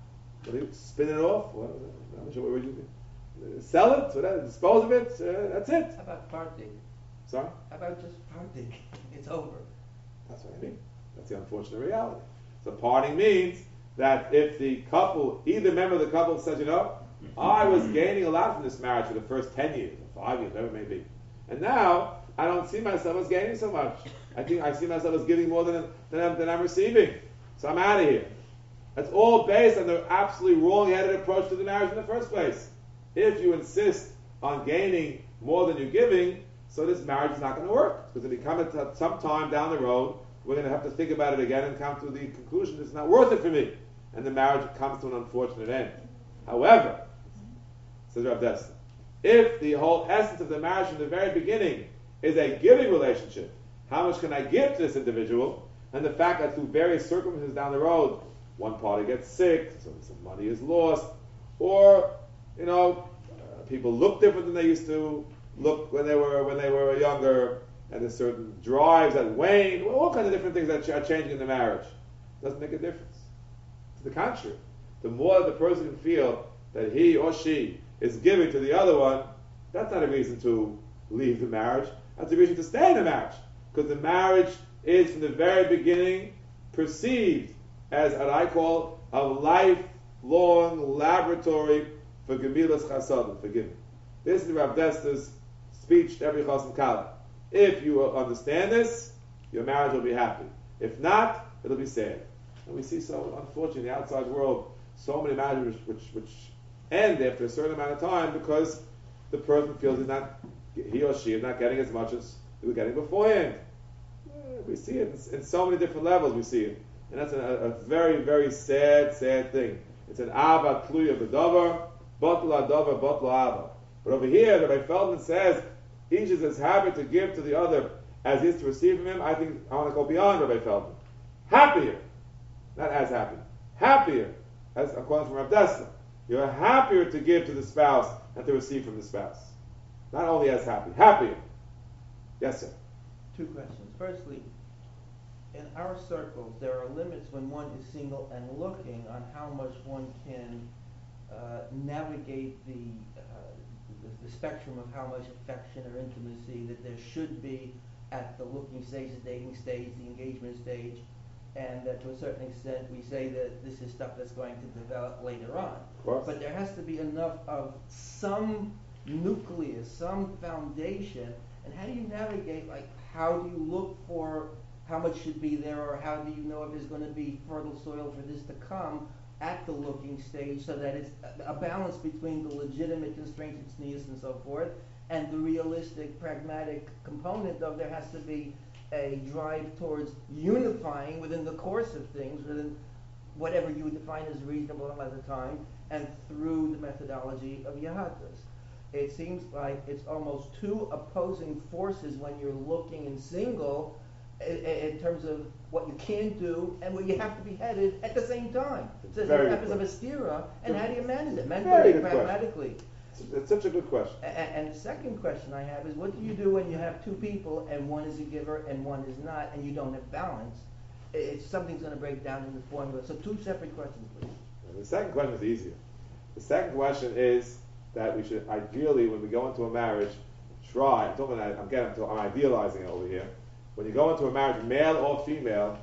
What do you spin it off? What, I'm not sure what word you think. Sell it, whatever, dispose of it. Uh, that's it. How about parting? Sorry. How about just parting? It's over. That's what I mean. That's the unfortunate reality. So parting means that if the couple, either member of the couple says, you know, I was gaining a lot from this marriage for the first ten years, or five years, whatever it may be. And now, I don't see myself as gaining so much. I think I see myself as giving more than, than, I'm, than I'm receiving. So I'm out of here. That's all based on the absolutely wrong-headed approach to the marriage in the first place. If you insist on gaining more than you're giving, so this marriage is not going to work. Because if you come at some time down the road, we're going to have to think about it again and come to the conclusion it's not worth it for me. And the marriage comes to an unfortunate end. However, says Rav Dessler, if the whole essence of the marriage from the very beginning is a giving relationship, how much can I give to this individual? And the fact that through various circumstances down the road, one party gets sick, so some money is lost, or, you know, uh, people look different than they used to look when they were when they were younger, and there's certain drives that wane, well, all kinds of different things that ch- are changing in the marriage. Doesn't make a difference. To the contrary, the more the person can feel that he or she is giving to the other one, that's not a reason to leave the marriage. That's a reason to stay in the marriage. Because the marriage is, from the very beginning, perceived as what I call a lifelong laboratory for Gemilas Chasadim, for giving. This is Rav Dessler's speech to every Chasam Kala. If you understand this, your marriage will be happy. If not, it'll be sad. And we see so, unfortunately, in the outside world, so many marriages which, which, which end after a certain amount of time because the person feels he's not, he or she is not getting as much as they were getting beforehand. We see it in, in so many different levels. We see it, and that's a, a very, very sad, sad thing. It's an ava tluya b'davar, batla davar, batla ava. But over here, the Rebbe Feldman says each is as happy to give to the other as he is to receive from him. I think I want to go beyond Rebbe Feldman. Happier, not as happy. Happier, as according to Rav Dessler. You're happier to give to the spouse than to receive from the spouse. Not only as happy, happier. Yes, sir. Two questions. Firstly, in our circles, there are limits when one is single and looking on how much one can uh, navigate the, uh, the the spectrum of how much affection or intimacy that there should be at the looking stage, the dating stage, the engagement stage, and that to a certain extent we say that this is stuff that's going to develop later on. Of course. But there has to be enough of some nucleus, some foundation, and how do you navigate, like, how do you look for how much should be there, or how do you know if there's going to be fertile soil for this to come at the looking stage, so that it's a balance between the legitimate constraints of tznius and so forth, and the realistic, pragmatic component of there has to be a drive towards unifying within the course of things, within whatever you would define as reasonable at the time, and through the methodology of Yahadus. It seems like it's almost two opposing forces when you're looking in single, in, in terms of what you can do and where you have to be headed at the same time. So Very it happens of a question. stira, and how do you manage it? Very Mentally, good question. pragmatically. It's, it's such a good question. And, and the second question I have is, what do you do when you have two people and one is a giver and one is not, and you don't have balance? It's something's going to break down in the formula. So two separate questions, please. And the second question is easier. The second question is that we should ideally, when we go into a marriage, try. I'm talking. I'm getting. I'm idealizing it over here. When you go into a marriage, male or female,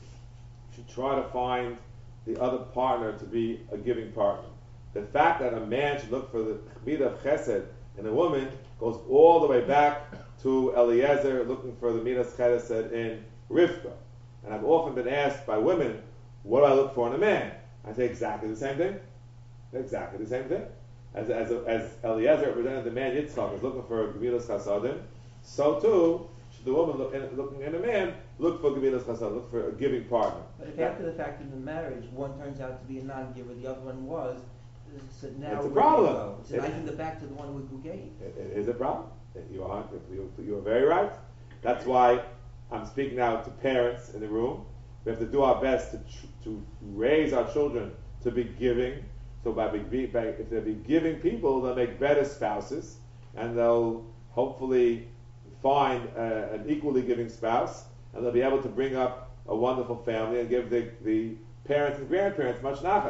you should try to find the other partner to be a giving partner. The fact that a man should look for the midah of chesed in a woman goes all the way back to Eliezer looking for the midah of chesed in Rivka. And I've often been asked by women, what do I look for in a man? I say exactly the same thing. Exactly the same thing. As as, as Eliezer represented the man Yitzchak is looking for Gemilas Chasadim, so too should the woman look in, looking in a man look for Gemilas Chasadim, look for a giving partner. But if after the fact in the marriage one turns out to be a non-giver, the other one was, so now It's a where do you problem. go? So It- now you can go back to the one who gave. It, it is a problem. You are you, you are very right. That's why I'm speaking now to parents in the room. We have to do our best to tr- to raise our children to be giving. So by, be, by if they be giving people, they'll make better spouses, and they'll hopefully find uh, an equally giving spouse, and they'll be able to bring up a wonderful family and give the, the parents and grandparents much nachas.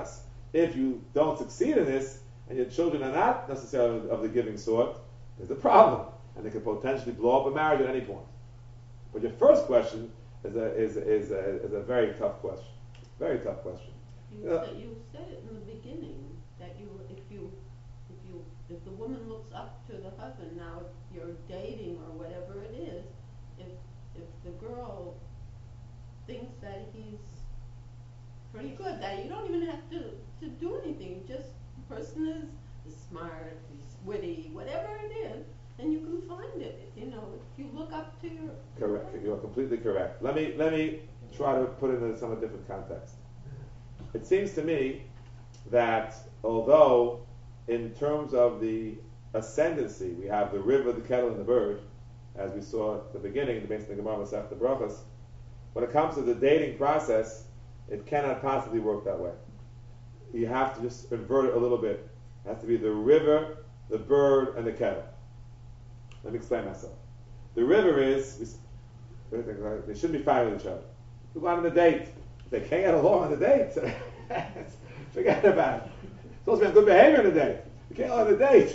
If you don't succeed in this, and your children are not necessarily of the giving sort, there's a problem, and they could potentially blow up a marriage at any point. But your first question is a is is a, is a very tough question, very tough question. You, Uh, said, you said it in the beginning that you, if you, if you, if the woman looks up to the husband, now if you're dating or whatever it is, if if the girl thinks that he's pretty good, that you don't even have to to do anything. Just the person is, is smart, he's witty, whatever it is, then you can find it. You know, if you look up to your Correct. You are completely correct. Let me let me try to put it in a somewhat different context. It seems to me that although in terms of the ascendancy, we have the river, the kettle, and the bird, as we saw at the beginning, the basic Gemara Masechta Brachos, when it comes to the dating process, it cannot possibly work that way. You have to just invert it a little bit. It has to be the river, the bird, and the kettle. Let me explain myself. The river is, we, they shouldn't be fighting with each other. You go out on a date. If they can't get along on the date, forget about it. It's supposed to be on good behavior on the date. You can't go on the date.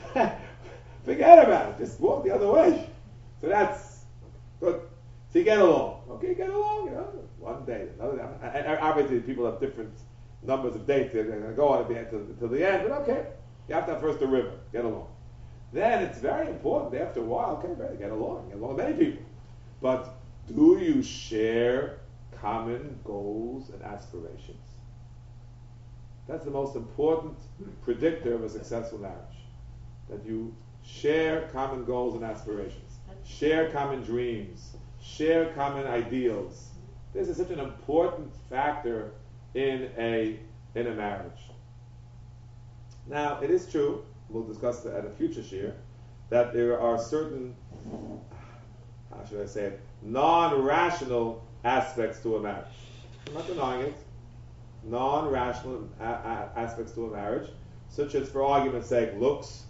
Forget about it. Just walk the other way. So that's good. So you get along. Okay, get along, you know. One date, another day. And obviously people have different numbers of dates. They're going to go on at the end till, till the end, but okay. You have to have first the river. Get along. Then it's very important after a while, okay, better get along. Get along with many people. But do you share common goals and aspirations? That's the most important predictor of a successful marriage. That you share common goals and aspirations. Share common dreams. Share common ideals. This is such an important factor in a in a marriage. Now, it is true, we'll discuss that at a future shir, that there are certain, how should I say it, non-rational aspects to a marriage. I'm not denying it. Non-rational a- a- aspects to a marriage, such as, for argument's sake, looks.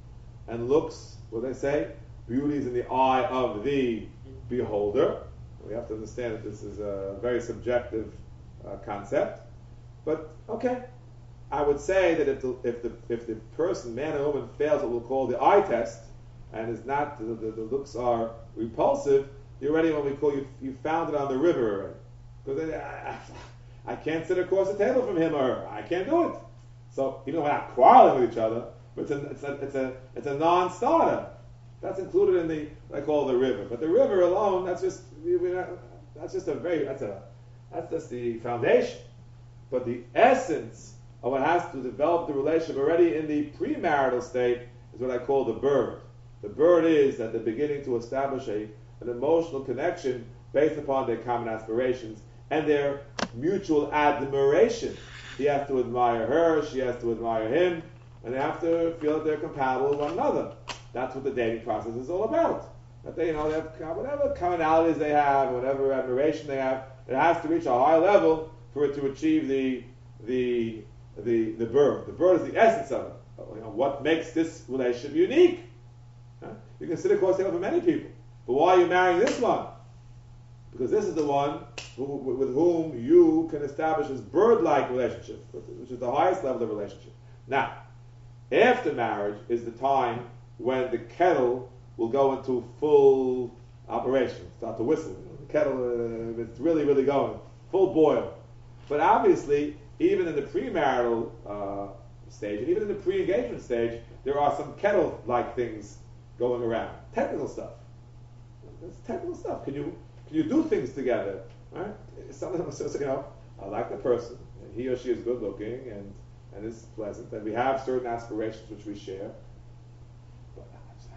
And looks, what do they say? Beauty is in the eye of the beholder. We have to understand that this is a very subjective uh, concept. But, okay, I would say that if the if the if the person, man or woman, fails what we'll call the eye test, and is not the, the, the looks are repulsive, you're already what we call you you found it on the river already. Because I, I can't sit across the table from him or her. I can't do it. So even though we're not quarreling with each other, but it's a it's a it's a it's a non-starter. That's included in the what I call the river. But the river alone, that's just we, we not, that's just a very that's a that's just the foundation. But the essence of what has to develop the relationship already in the premarital state is what I call the bird. The bird is at the beginning to establish a, an emotional connection based upon their common aspirations and their mutual admiration. He has to admire her, she has to admire him, and they have to feel that they're compatible with one another. That's what the dating process is all about. That they, you know, they have whatever commonalities they have, whatever admiration they have, it has to reach a high level for it to achieve the the the the bird. The bird is the essence of it. You know, what makes this relationship unique? Huh? You can sit across the table for many people, but why are you marrying this one? Because this is the one who, with whom you can establish this bird-like relationship, which is the highest level of relationship. Now, after marriage is the time when the kettle will go into full operation, start to whistle. You know, the kettle, uh, it's really, really going, full boil. But obviously, even in the premarital uh, stage, and even in the pre-engagement stage, there are some kettle-like things going around. Technical stuff. It's technical stuff. Can you can you do things together? Right? Some of them says, you know, I like the person, and he or she is good looking, and and is pleasant, and we have certain aspirations which we share. But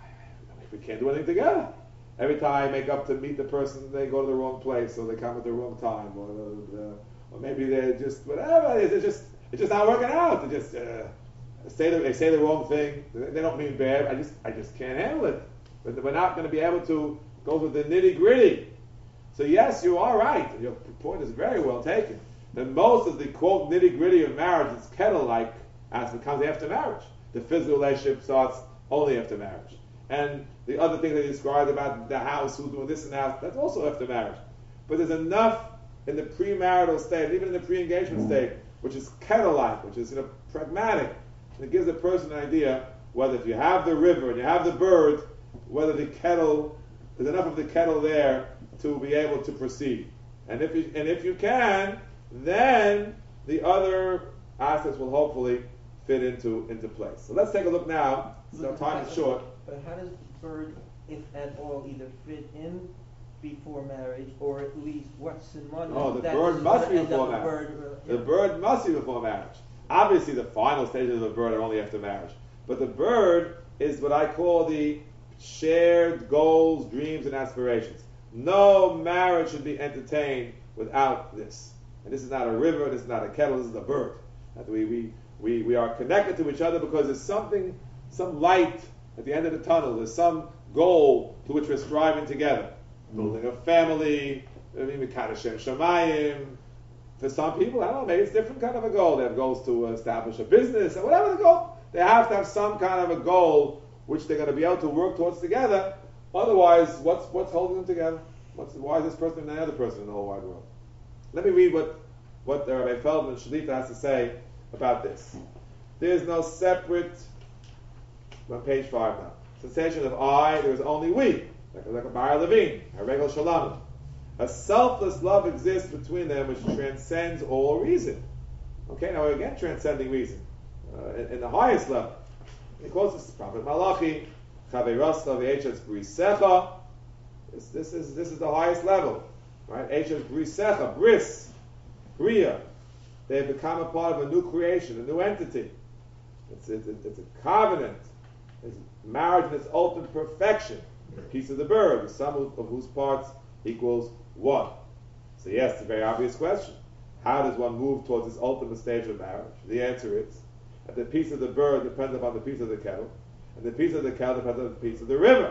we can't do anything together. Every time I make up to meet the person, they go to the wrong place, or they come at the wrong time, or uh, or maybe they're just whatever. It's just it's just not working out. They just uh, say the, they say the wrong thing. They don't mean bad. I just I just can't handle it. But we're not going to be able to go with the nitty gritty. So yes, you are right. Your point is very well taken. That most of the quote nitty gritty of marriage is kettle-like as it comes after marriage. The physical relationship starts only after marriage. And the other thing that he described about the house, who's doing this and that, that's also after marriage. But there's enough in the premarital state, even in the pre-engagement state, which is kettle-like, which is, you know, pragmatic. And it gives the person an idea whether if you have the river and you have the bird, whether the kettle, there's enough of the kettle there to be able to proceed. And if you, and if you can, then the other assets will hopefully fit into, into place. So let's take a look now. So time is short. But how does the bird, if at all, either fit in before marriage, or at least what's in money? Oh, the that bird is must gonna be end before up a marriage. bird, uh, The yeah. bird must be before marriage. Obviously, the final stages of the bird are only after marriage. But the bird is what I call the shared goals, dreams, and aspirations. No marriage should be entertained without this. And this is not a river, this is not a kettle, this is a bird. That we, we, we, we are connected to each other because there's something, some light at the end of the tunnel. There's some goal to which we're striving together. Building a family, I mean, Kadashem Shamayim. For some people, I don't know, maybe it's a different kind of a goal. They have goals to establish a business, or whatever the goal. They have to have some kind of a goal which they're going to be able to work towards together. Otherwise, what's what's holding them together? What's, why is this person and the other person in the whole wide world? Let me read what, what the Rabbi Feldman Shalita has to say about this. There is no separate, on page five now, sensation of I, there is only we, like, like a Bar Levine, a regular Shalom. A selfless love exists between them which transcends all reason. Okay, now we're again transcending reason, uh, in, in the highest level. He quotes this Prophet Malachi, Chaveirasla v'Eches Brisecha. This, this is this is the highest level, right? Eches Brisecha, Bris, Bria. They have become a part of a new creation, a new entity. It's, it's, it's a covenant. It's marriage in its ultimate perfection. A piece of the bird, the sum of, of whose parts equals one. So yes, it's a very obvious question. How does one move towards this ultimate stage of marriage? The answer is that the piece of the bird depends upon the piece of the kettle, and the piece of the kettle depends on the piece of the river.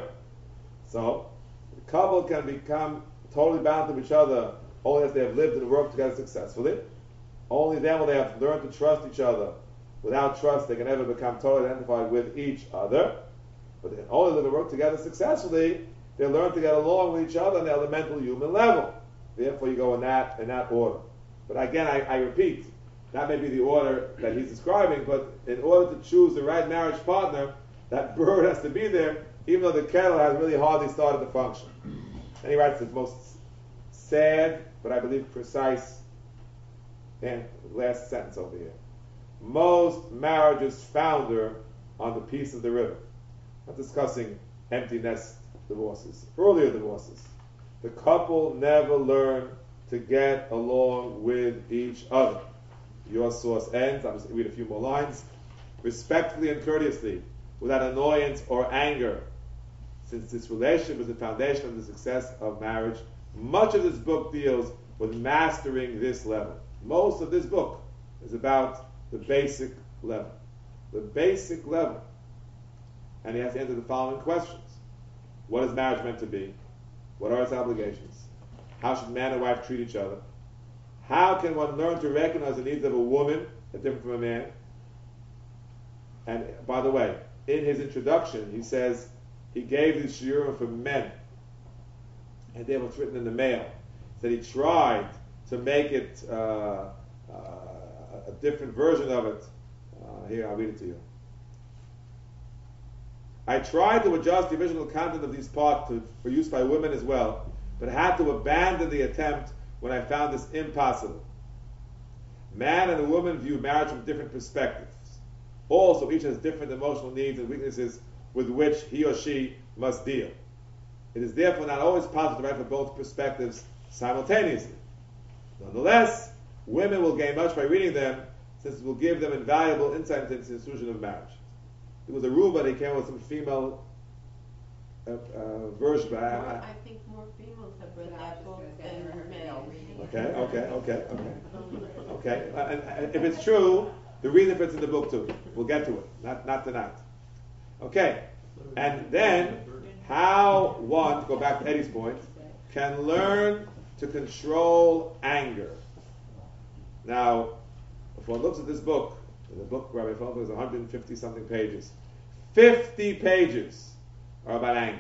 So the couple can become totally bound to each other only as they have lived and worked together successfully. Only then will they have learned to trust each other. Without trust, they can never become totally identified with each other. But they can only live and work together successfully. They learn to get along with each other on the elemental human level. Therefore, you go in that in that order. But again, I, I repeat, that may be the order that he's describing. But in order to choose the right marriage partner, that bird has to be there, even though the kettle has really hardly started to function. And he writes the most sad, but I believe precise, and last sentence over here. Most marriages founder on the piece of the river. I'm not discussing empty nest divorces, earlier divorces. The couple never learn to get along with each other. Your source ends, I'm just going to read a few more lines. Respectfully and courteously, without annoyance or anger. Since this relationship is the foundation of the success of marriage, much of this book deals with mastering this level. Most of this book is about the basic level. The basic level. And he has to answer the following questions. What is marriage meant to be? What are its obligations? How should man and wife treat each other? How can one learn to recognize the needs of a woman that's different from a man? And by the way, in his introduction, he says he gave these shiurim for men. And then what's written in the male. That he tried to make it uh, uh, a different version of it. Uh, here, I'll read it to you. I tried to adjust the original content of these parts to, for use by women as well, but had to abandon the attempt when I found this impossible. Man and a woman view marriage from different perspectives. Also, each has different emotional needs and weaknesses with which he or she must deal. It is therefore not always possible to write for both perspectives simultaneously. Nonetheless, women will gain much by reading them, since it will give them invaluable insight into the institution of marriage. It was a rule, but he came with some female uh, uh, version. But I, More, I, I think more females have read that book than males. okay, okay, okay, okay, okay. Uh, and, and if it's true, the reason for it's in the book too. We'll get to it. Not not tonight. Okay. And then how one, to go back to Eddie's point, can learn to control anger. Now, if one looks at this book, the book Rabbi Feldman is one hundred fifty something pages. fifty pages are about anger.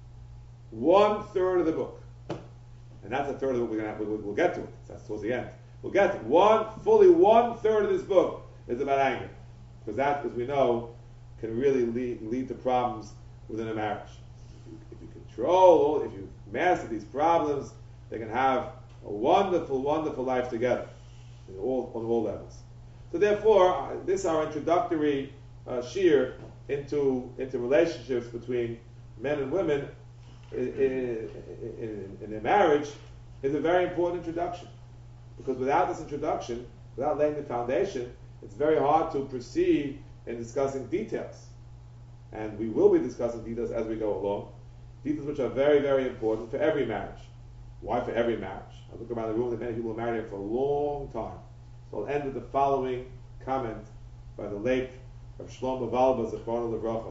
One third of the book. And that's a third of the book we're gonna have, we'll, we'll get to it. That's towards the end. We'll get to one, fully one third of this book is about anger. Because that, as we know, can really lead, lead to problems within a marriage. If you, if you control, if you master these problems, they can have a wonderful, wonderful life together in all, on all levels. So therefore, uh, this is our introductory uh, sheer into, into relationships between men and women in, in, in, in a marriage is a very important introduction. Because without this introduction, without laying the foundation, it's very hard to proceed in discussing details. And we will be discussing details as we go along. Details which are very, very important for every marriage. Why for every marriage? I look around the room, and many people are married for a long time. So I'll end with the following comment by the late Rav Shlomo Valba, Zichrono Livracha.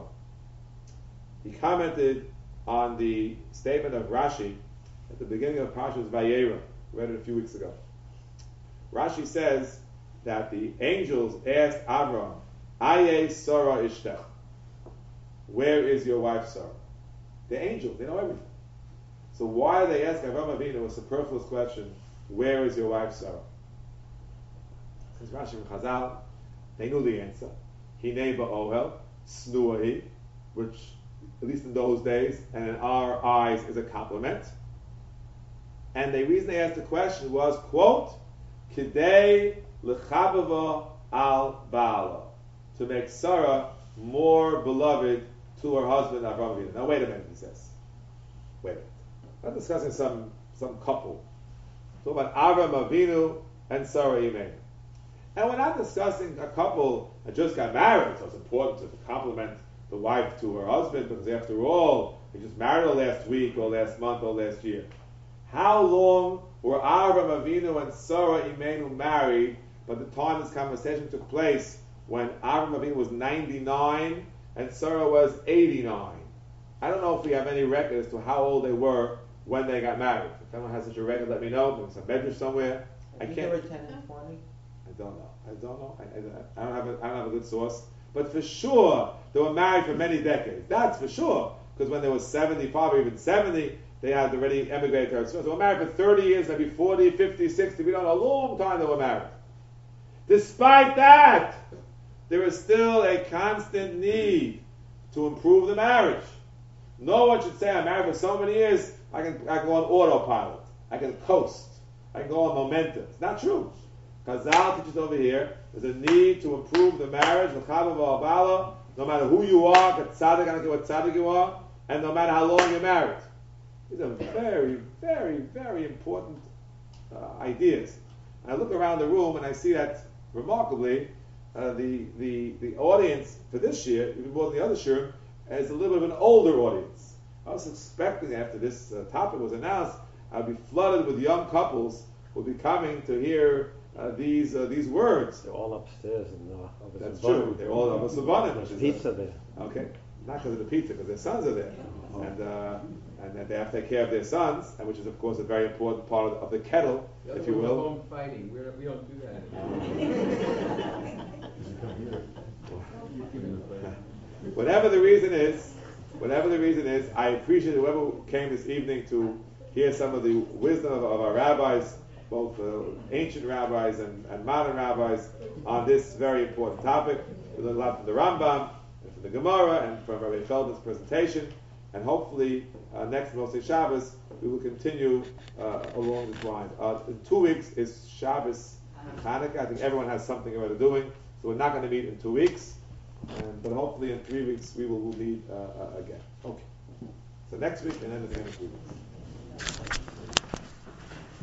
He commented on the statement of Rashi at the beginning of Parshas Vayera. We read it a few weeks ago. Rashi says that the angels asked Avram, Aye Sarah Ishtech, where is your wife Sarah? The angels, they know everything. So why they ask Avram Avinu a superfluous question, where is your wife Sarah? Says Rashi and Chazal, they knew the answer. Hinei ba'ohel, snuahi, which, at least in those days, and in our eyes, is a compliment. And the reason they asked the question was, quote, Kidei lechabava al ba'ala, to make Sarah more beloved to her husband Avram Avinu. Now wait a minute, he says. Wait a minute. I'm not discussing some, some couple. We're talking about Avram Avinu and Sarah Imenu. And we're not discussing a couple that just got married, so it's important to compliment the wife to her husband, because after all, they just married her last week or last month or last year. How long were Avram Avinu and Sarah Imenu married by the time this conversation took place, when Avram Avinu was ninety-nine and Sarah was eighty-nine? I don't know if we have any record as to how old they were when they got married. If anyone has such a record, let me know. Maybe some medrash somewhere. I, I think can't. they were ten and twenty. I don't know. I don't know. I, I, I don't have a, I don't have a good source. But for sure, they were married for many decades. That's for sure. Because when they were seventy-five or even seventy, they had already emigrated to Eretz. They were married for thirty years, maybe forty, fifty, sixty. We don't know. A long time they were married. Despite that, there is still a constant need to improve the marriage. No one should say, I'm married for so many years, I can, I can go on autopilot. I can coast. I can go on momentum. It's not true. Chazal teaches over here, there's a need to improve the marriage, no matter who you are, I don't care what tzaddik you are, and no matter how long you're married. These are very, very, very important uh, ideas. And I look around the room and I see that, remarkably, uh, the, the, the audience for this year, even more than the other year, is a little bit of an older audience. I was expecting after this uh, topic was announced, I'd be flooded with young couples who would be coming to hear uh, these uh, these words. They're all upstairs in uh, Avos That's Savanim. true. They're all of a Savanim. There's pizza there. Okay, not because of the pizza, because their sons are there, oh. and uh, and that they have to take care of their sons, and which is of course a very important part of, of the kettle, The other if you one's will. home fighting. We're, we don't do that anymore. Whatever the reason is, whatever the reason is, I appreciate whoever came this evening to hear some of the wisdom of, of our rabbis, both uh, ancient rabbis and, and modern rabbis, on this very important topic. We learned a lot from the Rambam, and from the Gemara, and from Rabbi Feldman's presentation, and hopefully uh, next Moshe Shabbos we will continue uh, along this line. Uh, in two weeks is Shabbos Hanukkah. I think everyone has something already doing, so we're not going to meet in two weeks. And, but hopefully in three weeks we will, will meet uh, uh, again. Okay. So next week and then again in three weeks.